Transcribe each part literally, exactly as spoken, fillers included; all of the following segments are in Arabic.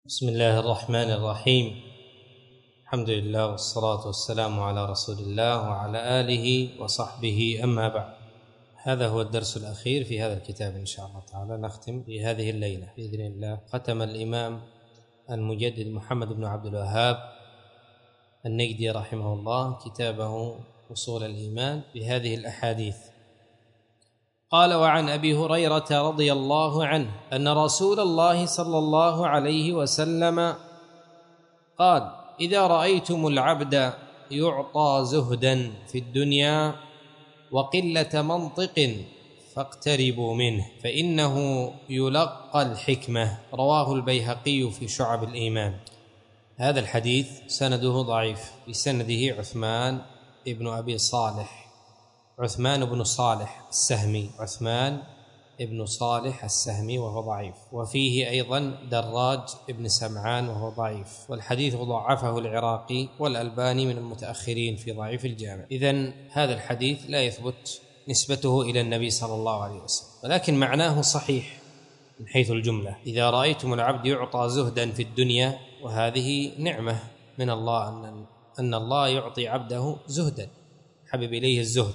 بسم الله الرحمن الرحيم. الحمد لله والصلاة والسلام على رسول الله وعلى آله وصحبه، أما بعد. هذا هو الدرس الأخير في هذا الكتاب إن شاء الله تعالى. نختم في هذه الليلة بإذن الله. ختم الإمام المجدد محمد بن عبد الوهاب النجدي رحمه الله كتابه أصول الإيمان بهذه الأحاديث. قال: وعن أبي هريرة رضي الله عنه أن رسول الله صلى الله عليه وسلم قال: إذا رأيتم العبد يعطى زهدا في الدنيا وقلة منطق فاقتربوا منه فإنه يلقى الحكمة. رواه البيهقي في شعب الإيمان. هذا الحديث سنده ضعيف، بسنده عثمان ابن أبي صالح عثمان بن صالح السهمي عثمان ابن صالح السهمي وهو ضعيف، وفيه أيضا دراج ابن سمعان وهو ضعيف، والحديث ضعفه العراقي والألباني من المتأخرين في ضعيف الجامع. إذن هذا الحديث لا يثبت نسبته إلى النبي صلى الله عليه وسلم، ولكن معناه صحيح من حيث الجملة. إذا رأيتم العبد يعطى زهدا في الدنيا، وهذه نعمة من الله أن أن الله يعطي عبده زهدا، حبب إليه الزهد.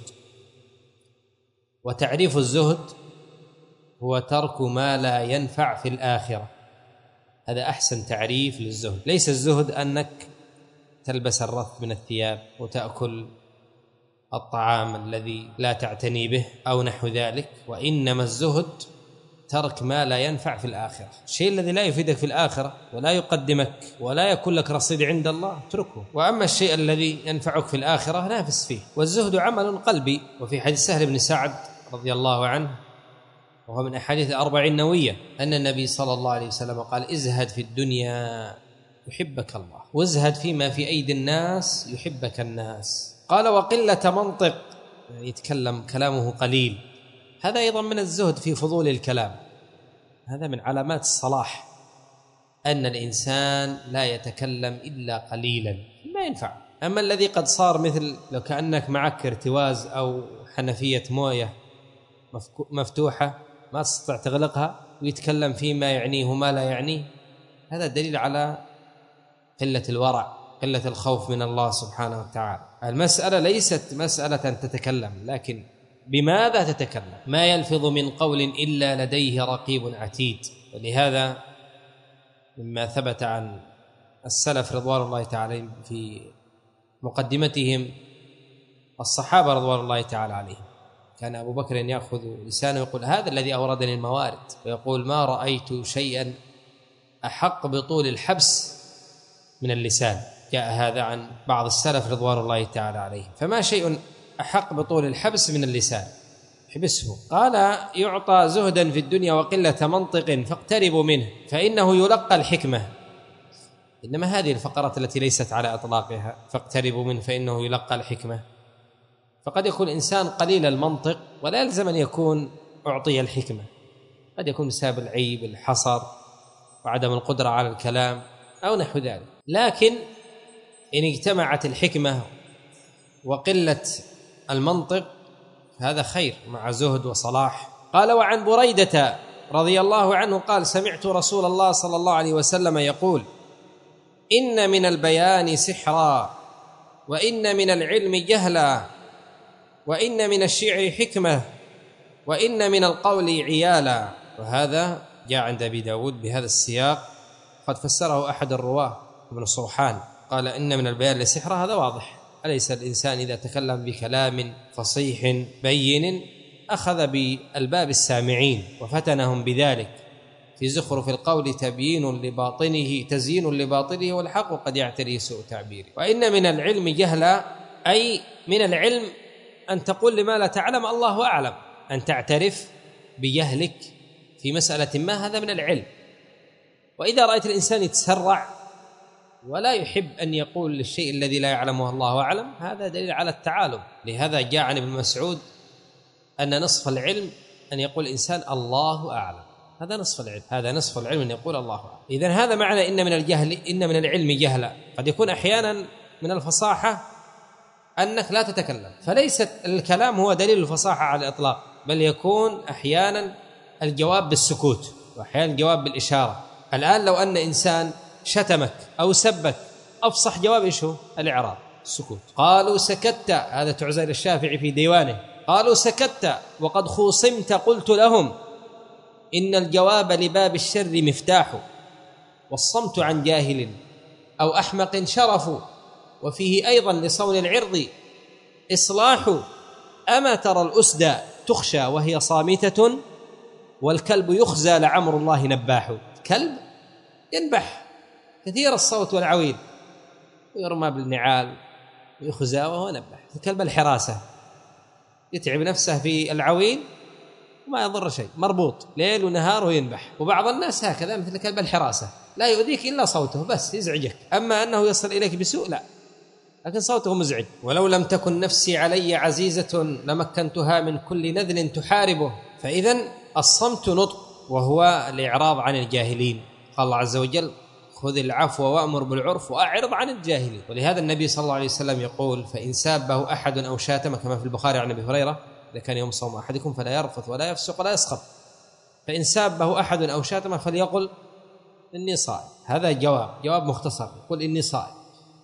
وتعريف الزهد هو ترك ما لا ينفع في الآخرة، هذا أحسن تعريف للزهد. ليس الزهد أنك تلبس الرث من الثياب وتأكل الطعام الذي لا تعتني به أو نحو ذلك، وإنما الزهد ترك ما لا ينفع في الآخرة. الشيء الذي لا يفيدك في الآخرة ولا يقدمك ولا يكون لك رصيد عند الله اتركه، وأما الشيء الذي ينفعك في الآخرة نافس فيه. والزهد عمل قلبي. وفي حديث سهل بن سعد رضي الله عنه، وهو من أحاديث الأربعين النووية، أن النبي صلى الله عليه وسلم قال: ازهد في الدنيا يحبك الله، وازهد فيما في أيدي الناس يحبك الناس. قال: وقلة منطق، يتكلم كلامه قليل، هذا أيضا من الزهد في فضول الكلام. هذا من علامات الصلاح، أن الإنسان لا يتكلم إلا قليلا ما ينفع. أما الذي قد صار مثل لو كأنك معك ارتواز أو حنفية موية مفتوحة ما تستطيع تغلقها ويتكلم فيما يعنيه وما لا يعنيه، هذا دليل على قلة الورع، قلة الخوف من الله سبحانه وتعالى. المسألة ليست مسألة أن تتكلم، لكن بماذا تتكلم. ما يلفظ من قول إلا لديه رقيب عتيد. ولهذا مما ثبت عن السلف رضوان الله تعالى في مقدمتهم الصحابة رضوان الله تعالى عليهم، كان أبو بكر يأخذ لسانه ويقول: هذا الذي أوردني الموارد، ويقول: ما رأيت شيئا أحق بطول الحبس من اللسان. جاء هذا عن بعض السلف رضوان الله تعالى عليهم. فما شيء أحق بطول الحبس من اللسان، حبسه. قال: يعطى زهدا في الدنيا وقلة منطق فاقتربوا منه فإنه يلقى الحكمة. إنما هذه الفقرات التي ليست على إطلاقها، فاقتربوا منه فإنه يلقى الحكمة، فقد يكون إنسان قليل المنطق ولا يلزم أن يكون أعطي الحكمة، قد يكون بسبب العيب، الحصر، وعدم القدرة على الكلام أو نحو ذلك. لكن إن اجتمعت الحكمة وقلة المنطق هذا خير مع زهد وصلاح. قال: وعن بريدة رضي الله عنه قال: سمعت رسول الله صلى الله عليه وسلم يقول: إن من البيان سحرا، وإن من العلم جهلا، وإن من الشعر حكمة، وإن من القول عيالا. وهذا جاء عند أبي داود بهذا السياق، قد فسره أحد الرواه ابن صوحان، قال: إن من البيان لسحرا. هذا واضح، أليس الإنسان إذا تكلم بكلام فصيح بين أخذ بالباب السامعين وفتنهم بذلك؟ في زخرف القول تبيين لباطنه تزيين لباطنه والحق قد يعتري سوء تعبيره. وإن من العلم جهلا، أي من العلم أن تقول لما لا تعلم الله أعلم، أن تعترف بجهلك في مسألة ما، هذا من العلم. وإذا رأيت الإنسان يتسرع ولا يحب أن يقول للشيء الذي لا يعلمه الله أعلم، هذا دليل على التعالم. لهذا جاء عن ابن مسعود أن نصف العلم أن يقول الإنسان الله أعلم، هذا نصف العلم، هذا نصف العلم أن يقول الله أعلم. إذن هذا معنى إن من الجهل إن من العلم جهلا. قد يكون أحيانا من الفصاحة أنك لا تتكلم، فليست الكلام هو دليل الفصاحة على الإطلاق، بل يكون أحيانا الجواب بالسكوت وأحيانا الجواب بالإشارة. الآن لو أن إنسان شتمك أو سبك أفصح جواب إيش هو؟ الإعراض، السكوت. قالوا سكت، هذا تعزل الشافعي في ديوانه، قالوا سكت وقد خوصمت قلت لهم إن الجواب لباب الشر مفتاح، والصمت عن جاهل أو أحمق شرف، وفيه أيضا لصون العرض إصلاح. أما ترى الأسدى تخشى وهي صامتة، والكلب يخزى لعمر الله نباح. كلب ينبح كثير الصوت والعويل ويرمى بالنعال ويخزى وهو نبح. كلب الحراسة يتعب نفسه في العويل وما يضر شيء، مربوط ليل ونهار وينبح. وبعض الناس هكذا مثل كلب الحراسة، لا يؤذيك إلا صوته بس يزعجك، أما أنه يصل إليك بسوء لا، لكن صوته مزعج. ولو لم تكن نفسي علي عزيزة لمكنتها من كل نذل تحاربه. فإذن الصمت نطق، وهو الإعراض عن الجاهلين. قال الله عز وجل خذ العفو وأمر بالعرف وأعرض عن الجاهلين. ولهذا النبي صلى الله عليه وسلم يقول فإن سابه أحد أو شاتم، كما في البخاري عن أبي هريرة إذا كان يوم صوم أحدكم فلا يرفث ولا يفسق ولا يسخط، فإن سابه أحد أو شاتم فليقل إني صائم. هذا جواب جواب مختصر، يقول إني صائم.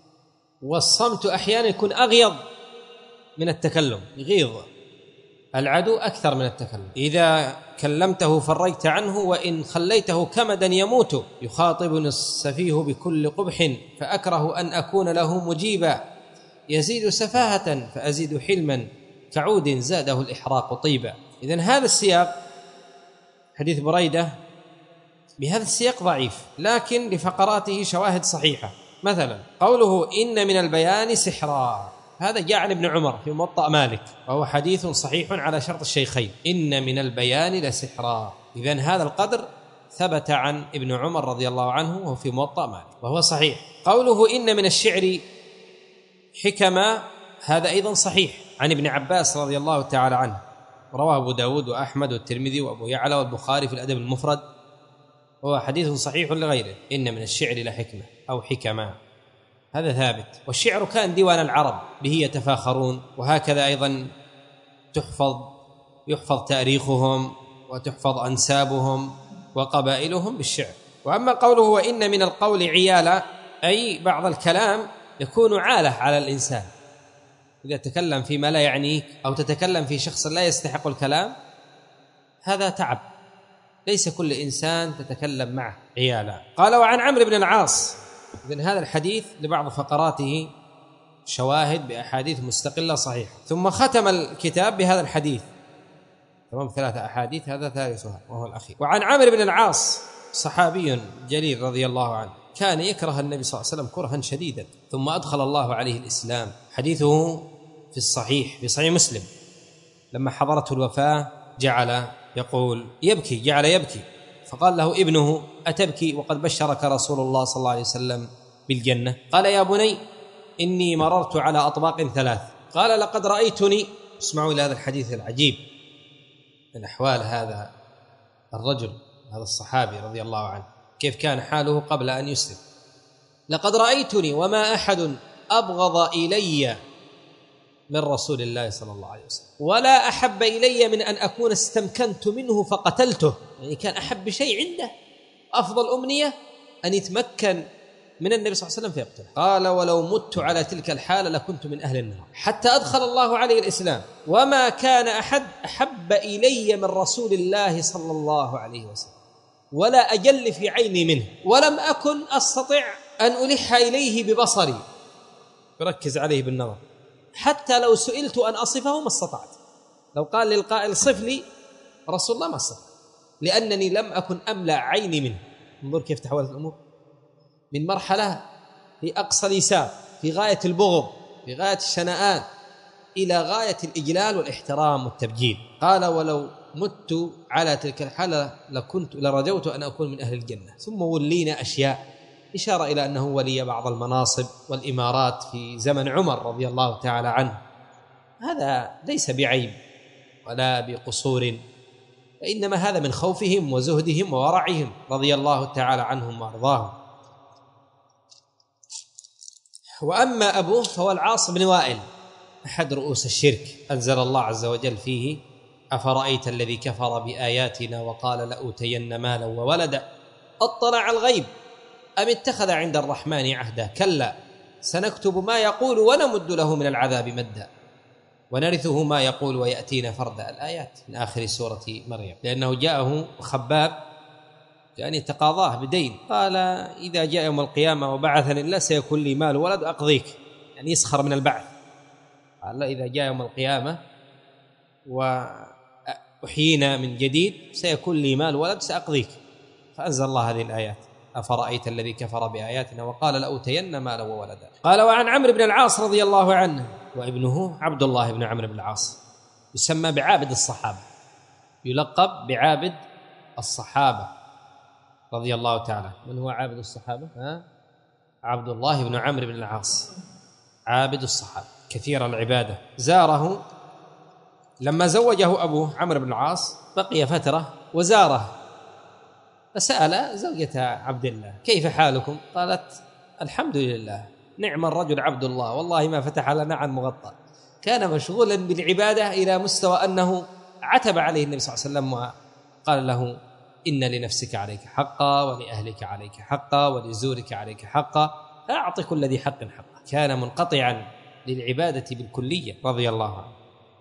والصمت أحيانا يكون أغيض من التكلم، يغيظ العدو أكثر من التكلم. إذا كلمته فرجت عنه، وإن خليته كمدا يموت. يخاطبني السفيه بكل قبح فأكره أن أكون له مجيبا، يزيد سفاهة فأزيد حلما كعود زاده الإحراق طيبا. إذن هذا السياق حديث بريدة بهذا السياق ضعيف، لكن لفقراته شواهد صحيحة. مثلا قوله إن من البيان سحرا، هذا جاء عن ابن عمر في موطأ مالك، وهو حديث صحيح على شرط الشيخين، إن من البيان لسحرا. إذن هذا القدر ثبت عن ابن عمر رضي الله عنه وهو في موطأ مالك وهو صحيح. قوله إن من الشعر حكما، هذا أيضا صحيح عن ابن عباس رضي الله تعالى عنه، رواه أبو داود وأحمد والترمذي وأبو يعلى والبخاري في الأدب المفرد، وهو حديث صحيح لغيره. إن من الشعر لحكمة أو حكما، هذا ثابت. والشعر كان ديوان العرب به يتفاخرون، وهكذا أيضا تحفظ يحفظ تاريخهم وتحفظ أنسابهم وقبائلهم بالشعر. وأما قوله وإن من القول عيالا، أي بعض الكلام يكون عالة على الإنسان، إذا تكلم فيما لا يعنيك أو تتكلم في شخص لا يستحق الكلام، هذا تعب، ليس كل إنسان تتكلم معه عيالا. قال وعن عمرو بن العاص. إذن هذا الحديث لبعض فقراته شواهد بأحاديث مستقلة صحيحة. ثم ختم الكتاب بهذا الحديث، تمام ثلاثة أحاديث، هذا ثالثها وهو الأخير. وعن عمرو بن العاص صحابي جليل رضي الله عنه، كان يكره النبي صلى الله عليه وسلم كرها شديدا، ثم أدخل الله عليه الإسلام. حديثه في الصحيح في صحيح مسلم، لما حضرته الوفاة جعل يقول يبكي جعل يبكي فقال له ابنه أتبكي وقد بشرك رسول الله صلى الله عليه وسلم بالجنة؟ قال يا بني إني مررت على أطباق ثلاث. قال لقد رأيتني، اسمعوا إلى هذا الحديث العجيب من أحوال هذا الرجل، هذا الصحابي رضي الله عنه، كيف كان حاله قبل أن يسلم. لقد رأيتني وما أحد أبغض إلي من رسول الله صلى الله عليه وسلم، ولا أحب إلي من أن أكون استمكنت منه فقتلته. يعني كان أحب شيء عنده، أفضل أمنية أن يتمكن من النبي صلى الله عليه وسلم فيقتله. قال ولو مت على تلك الحالة لكنت من أهل النار، حتى أدخل الله عليه الإسلام. وما كان أحد أحب إلي من رسول الله صلى الله عليه وسلم، ولا أجل في عيني منه، ولم أكن أستطع أن ألح إليه ببصري، بركز عليه بالنظر، حتى لو سئلت أن أصفه ما استطعت. لو قال للقائل صف لي رسول الله ما استطعت، لأنني لم أكن أملأ عيني منه. انظر كيف تحولت الأمور من مرحلة في أقصى اليسار، في غاية البغض، في غاية الشنآن، إلى غاية الإجلال والاحترام والتبجيل. قال ولو مت على تلك الحالة لكنت لرجوت أن أكون من أهل الجنة. ثم ولينا أشياء، إشارة إلى أنه ولي بعض المناصب والإمارات في زمن عمر رضي الله تعالى عنه. هذا ليس بعيب ولا بقصور، وإنما هذا من خوفهم وزهدهم وورعهم رضي الله تعالى عنهم وأرضاهم. وأما أبوه فهو العاص بن وائل، أحد رؤوس الشرك، أنزل الله عز وجل فيه أفرأيت الذي كفر بآياتنا وقال لأوتين مالا وولدا أطلع الغيب أم اتخذ عند الرحمن عهدا كلا سنكتب ما يقول ونمد له من العذاب مدا ونرثه ما يقول ويأتينا فردا. الآيات من آخر سورة مريم. لأنه جاءه خباب يعني تقاضاه بدين، قال إذا جاء يوم القيامة وبعثني الله سيكون لي مال ولد أقضيك، يعني يسخر من البعث. قال إذا جاء يوم القيامة وأحيينا من جديد سيكون لي مال ولد سأقضيك. فأنزل الله هذه الآيات أفرأيت الذي كفر بآياتنا وقال لأوتين مالا وولدا. قال وعن عمرو بن العاص رضي الله عنه وابنه عبد الله بن عمرو بن العاص يسمى بعابد الصحابة، يلقب بعابد الصحابة رضي الله تعالى. من هو عابد الصحابة؟ ها؟ عبد الله بن عمرو بن العاص عابد الصحابة كثير العبادة. زاره لما زوجه أبوه عمرو بن العاص بقي فترة وزاره، فسأل زوجة عبد الله كيف حالكم؟ قالت الحمد لله نعم الرجل عبد الله والله ما فتح لنا عن مغطى. كان مشغولا بالعبادة إلى مستوى أنه عتب عليه النبي صلى الله عليه وسلم وقال له إن لنفسك عليك حقا ولأهلك عليك حقا ولزورك عليك حقا فأعط كل ذي حق حقا. كان منقطعا للعبادة بالكلية رضي الله عنه.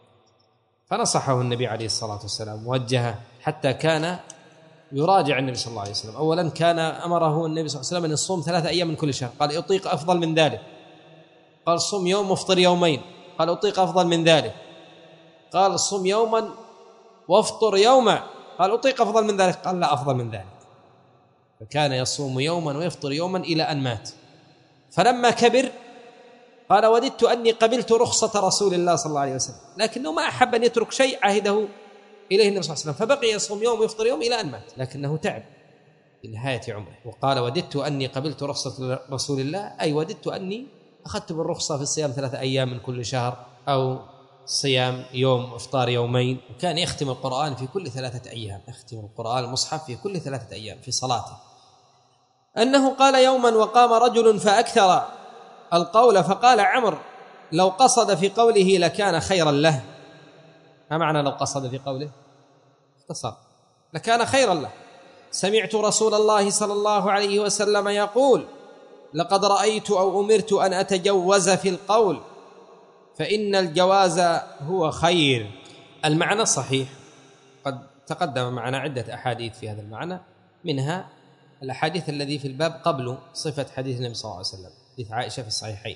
فنصحه النبي عليه الصلاة والسلام ووجهه حتى كان يراجع النبي صلى الله عليه وسلم. أولا كان أمره النبي صلى الله عليه وسلم أن يصوم ثلاثة أيام من كل شهر، قال يطيق أفضل من ذلك. قال صوم يوم وافطر يومين، قال أطيق أفضل من ذلك. قال صوم يوما وافطر يوما، قال أطيق أفضل من ذلك. قال لا أفضل من ذلك. فكان يصوم يوما ويفطر يوما إلى أن مات. فلما كبر قال وددت أني قبلت رخصة رسول الله صلى الله عليه وسلم، لكنه ما أحب أن يترك شيء عهده إليه النبي صلى الله عليه وسلم، فبقي يصوم يوم ويفطر يوم إلى أن مات، لكنه تعب في نهاية عمره. وقال وددت أني قبلت رخصة رسول الله، أي وددت أني أخذت بالرخصة في الصيام ثلاثة أيام من كل شهر أو صيام يوم إفطار يومين. وكان يختم القرآن في كل ثلاثة أيام، يختم القرآن المصحف في كل ثلاثة أيام في صلاته. أنه قال يوما وقام رجل فأكثر القول فقال عمرو لو قصد في قوله لكان خيرا له. ما معنى لو قصد في قوله؟ اختصر لكان خيرا له. سمعت رسول الله صلى الله عليه وسلم يقول لقد رأيت أو أمرت أن أتجوز في القول فإن الجواز هو خير. المعنى صحيح، قد تقدم معنا عدة أحاديث في هذا المعنى، منها الأحاديث الذي في الباب قبل صفة حديث النبي صلى الله عليه وسلم، حديث عائشة في الصحيحين،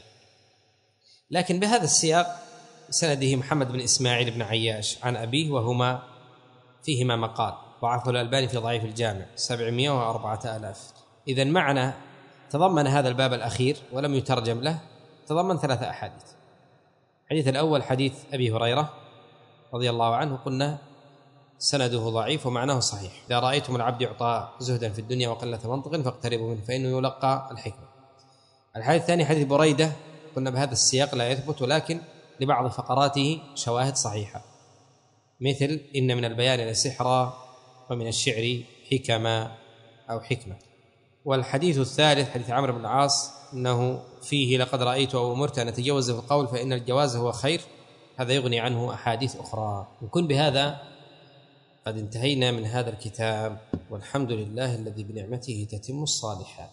لكن بهذا السياق سنده محمد بن إسماعيل بن عياش عن أبيه وهما فيهما مقال، ضعفه الألباني في ضعيف الجامع سبعمائة وأربعة آلاف. إذن معنى تضمن هذا الباب الأخير ولم يترجم له تضمن ثلاثة أحاديث. الحديث الأول حديث أبي هريرة رضي الله عنه قلنا سنده ضعيف ومعناه صحيح، إذا رأيتم العبد يعطى زهدا في الدنيا وقلة منطق فاقتربوا منه فإنه يلقى الحكمة. الحديث الثاني حديث بريدة قلنا بهذا السياق لا يثبت، ولكن لبعض فقراته شواهد صحيحة، مثل إن من البيان لسحرا ومن الشعر حكما أو حكمة. والحديث الثالث حديث عمرو بن العاص أنه فيه لقد رأيت أو أمرت أن أتجوز في القول فإن الجواز هو خير، هذا يغني عنه أحاديث أخرى. نكون بهذا قد انتهينا من هذا الكتاب، والحمد لله الذي بنعمته تتم الصالحات.